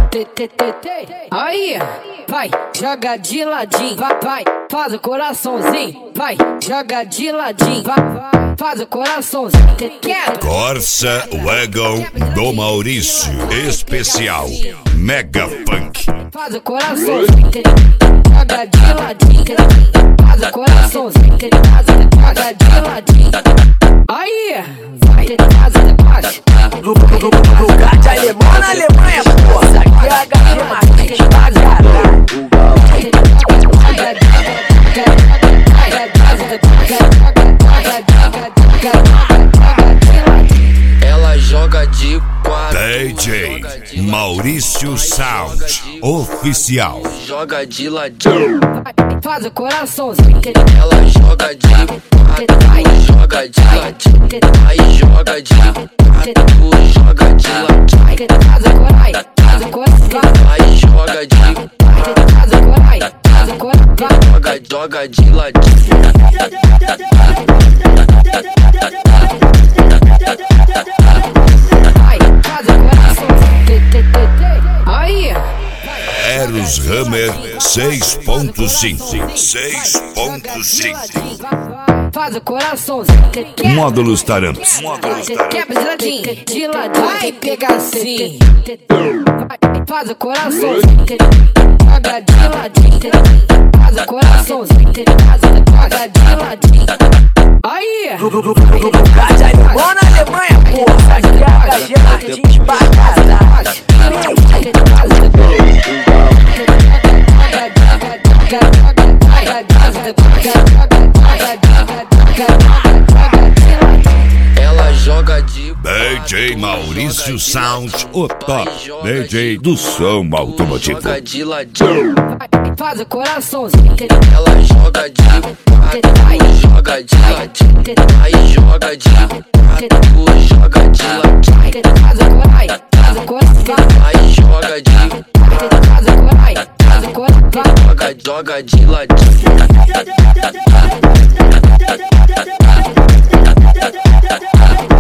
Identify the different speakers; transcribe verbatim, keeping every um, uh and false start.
Speaker 1: Aí, vai, joga de ladinho, vai, vai, faz o coraçãozinho, vai, joga de ladinho, vai, vai, faz o coraçãozinho.
Speaker 2: Corsa Wagon do Maurício, especial Mega Funk.
Speaker 1: Faz o coraçãozinho, joga de ladinho, faz o coraçãozinho, joga de ladinho. Aí, vai, casa de baixo.
Speaker 3: Lugar de alemão na Alemanha, porra. Aqui é H G Martins pra caralho.
Speaker 4: Ela joga de quatro.
Speaker 2: D J Maurício Sound Oficial.
Speaker 4: Joga de ladinho.
Speaker 1: Faz o coraçãozinho.
Speaker 4: Ela joga de quatro. Joga de ladinho. Aí joga de quatro. Joga de ladinho.
Speaker 1: Faz o coração, faz o coração.
Speaker 4: Aí joga de quatro.
Speaker 1: Faz o coração, faz o coração.
Speaker 4: Joga, joga de ladinho.
Speaker 1: Vai, faz o coraçãozinho. Aí.
Speaker 2: Eros Hammer seis ponto cinco. seis ponto cinco.
Speaker 1: Faz o coraçãozinho.
Speaker 2: Módulos Taramps.
Speaker 1: Quebra de ladinho, de ladinho. Vai pegar assim. Faz o coraçãozinho. Joga de ladinho. Faz o coraçãozinho. Joga de ladinho. Aí.
Speaker 3: Lugar de alemão na Alemanha, porra. Aqui é H G Martins pra caralho.
Speaker 4: Ela joga de
Speaker 2: D J Maurício Sound, o top D J do som automotivo.
Speaker 4: joga de ladinho.
Speaker 1: Faz o coraçãozinho.
Speaker 4: Ela joga de quatro. Joga de ladinho. Aí joga de quatro. Joga de ladinho.
Speaker 1: Faz o coração, faz o coração.
Speaker 4: Aí joga de quatro.
Speaker 1: Faz o coração, faz o coração.
Speaker 4: Joga, joga de ladinho.
Speaker 3: Lugar